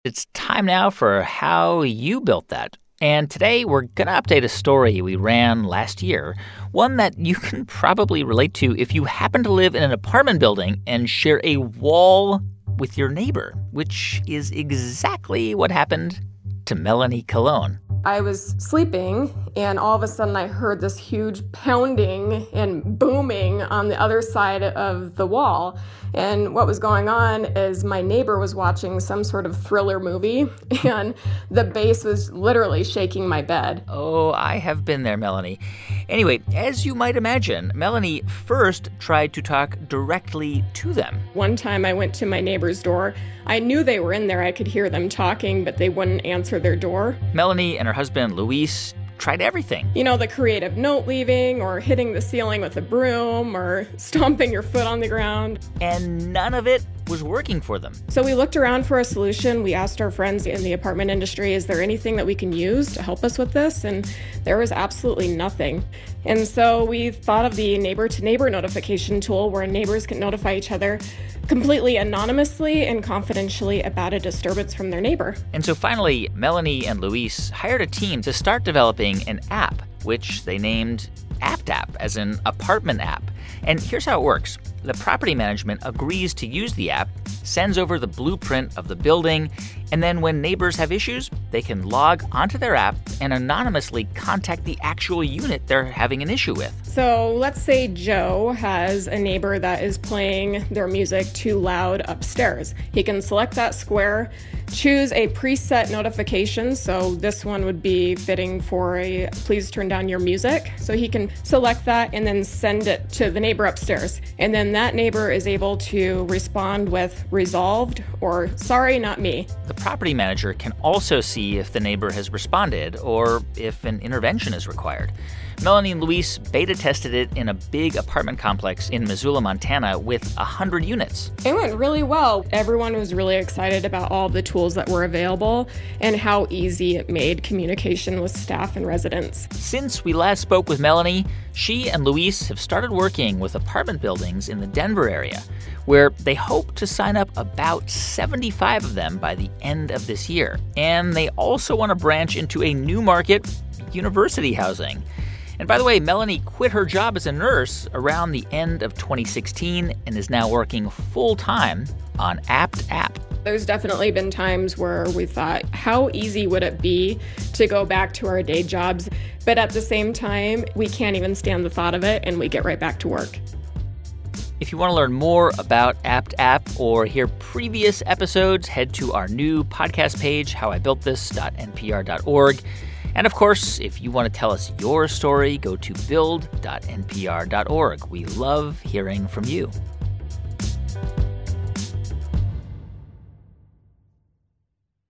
It's time now for How You Built That. And today we're going to update a story we ran last year, one that you can probably relate to if you happen to live in an apartment building and share a wall with your neighbor, which is exactly what happened to Melanie Colon. I was sleeping, and all of a sudden I heard this huge pounding and booming on the other side of the wall. And what was going on is my neighbor was watching some sort of thriller movie, and the bass was literally shaking my bed. Oh, I have been there, Melanie. Anyway, as you might imagine, Melanie first tried to talk directly to them. One time I went to my neighbor's door. I knew they were in there. I could hear them talking, but they wouldn't answer their door. Melanie and her husband, Luis, tried everything. You know, the creative note leaving or hitting the ceiling with a broom or stomping your foot on the ground. And none of it was working for them. So we looked around for a solution. We asked our friends in the apartment industry, is there anything that we can use to help us with this? And there was absolutely nothing. And so we thought of the neighbor-to-neighbor notification tool where neighbors can notify each other completely anonymously and confidentially about a disturbance from their neighbor. And so finally, Melanie and Luis hired a team to start developing an app, which they named ApptApp, as an apartment app. And here's how it works. The property management agrees to use the app, sends over the blueprint of the building, and then when neighbors have issues, they can log onto their app and anonymously contact the actual unit they're having an issue with. So let's say Joe has a neighbor that is playing their music too loud upstairs. He can select that square, choose a preset notification. So this one would be fitting for a please turn down your music. So he can select that and then send it to the neighbor upstairs. And then that neighbor is able to respond with resolved or sorry, not me. The property manager can also see if the neighbor has responded or if an intervention is required. Melanie and Luis beta tested it in a big apartment complex in Missoula, Montana, with 100 units. It went really well. Everyone was really excited about all the tools that were available and how easy it made communication with staff and residents. Since we last spoke with Melanie, she and Luis have started working with apartment buildings in the Denver area, where they hope to sign up about 75 of them by the end of this year. And they also want to branch into a new market, university housing. And by the way, Melanie quit her job as a nurse around the end of 2016 and is now working full-time on ApptApp. There's definitely been times where we thought, how easy would it be to go back to our day jobs? But at the same time, we can't even stand the thought of it, and we get right back to work. If you want to learn more about ApptApp or hear previous episodes, head to our new podcast page, howibbuiltthis.npr.org. And of course, if you want to tell us your story, go to build.npr.org. We love hearing from you.